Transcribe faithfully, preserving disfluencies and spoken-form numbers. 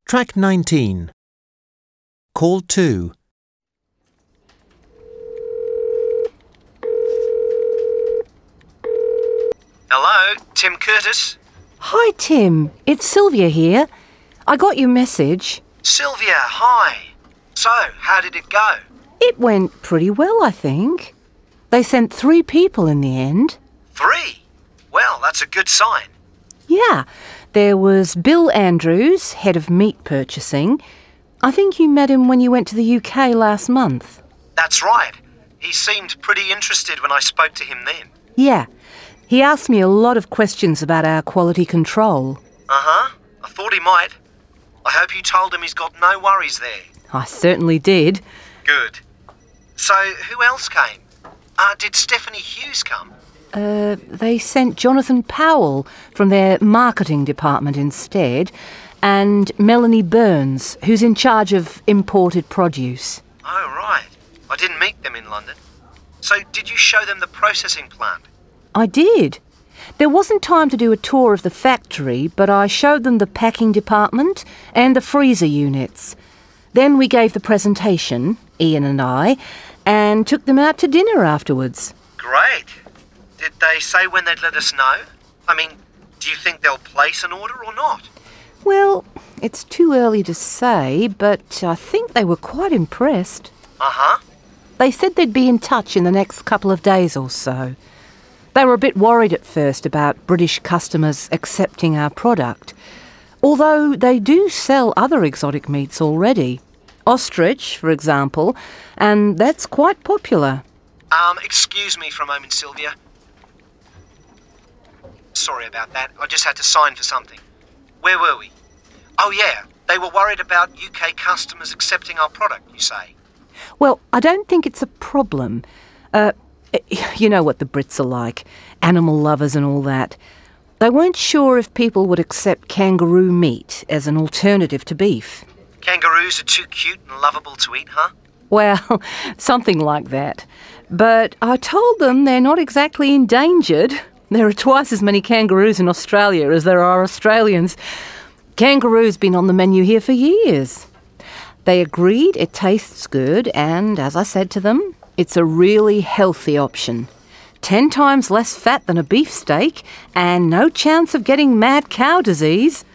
Track nineteen. Call two. Hello, Tim Curtis. Hi, Tim. It's Sylvia here. I got your message. Sylvia, hi. So, how did it go? It went pretty well, I think. They sent three people in the end. Three? Well, that's a good sign. Yeah. There was Bill Andrews, head of meat purchasing. I think you met him when you went to the U K last month. That's right. He seemed pretty interested when I spoke to him then. Yeah. He asked me a lot of questions about our quality control. Uh-huh. I thought he might. I hope you told him he's got no worries there. I certainly did. Good. So, who else came? Uh, did Stephanie Hughes come? Uh, they sent Jonathan Powell from their marketing department instead, and Melanie Burns, who's in charge of imported produce. Oh, right. I didn't meet them in London. So, did you show them the processing plant? I did. There wasn't time to do a tour of the factory, but I showed them the packing department and the freezer units. Then we gave the presentation, Ian and I, and took them out to dinner afterwards. Great. Did they say when they'd let us know? I mean, do you think they'll place an order or not? Well, it's too early to say, but I think they were quite impressed. Uh-huh. They said they'd be in touch in the next couple of days or so. They were a bit worried at first about British customers accepting our product, although they do sell other exotic meats already. Ostrich, for example, and that's quite popular. Um, excuse me for a moment, Sylvia. Sorry about that. I just had to sign for something. Where were we? Oh, yeah. They were worried about U K customers accepting our product, you say? Well, I don't think it's a problem. Uh, you know what the Brits are like, animal lovers and all that. They weren't sure if people would accept kangaroo meat as an alternative to beef. Kangaroos are too cute and lovable to eat, huh? Well, something like that. But I told them they're not exactly endangered. There are twice as many kangaroos in Australia as there are Australians. Kangaroo's been on the menu here for years. They agreed it tastes good, and as I said to them, it's a really healthy option. Ten times less fat than a beefsteak, and no chance of getting mad cow disease.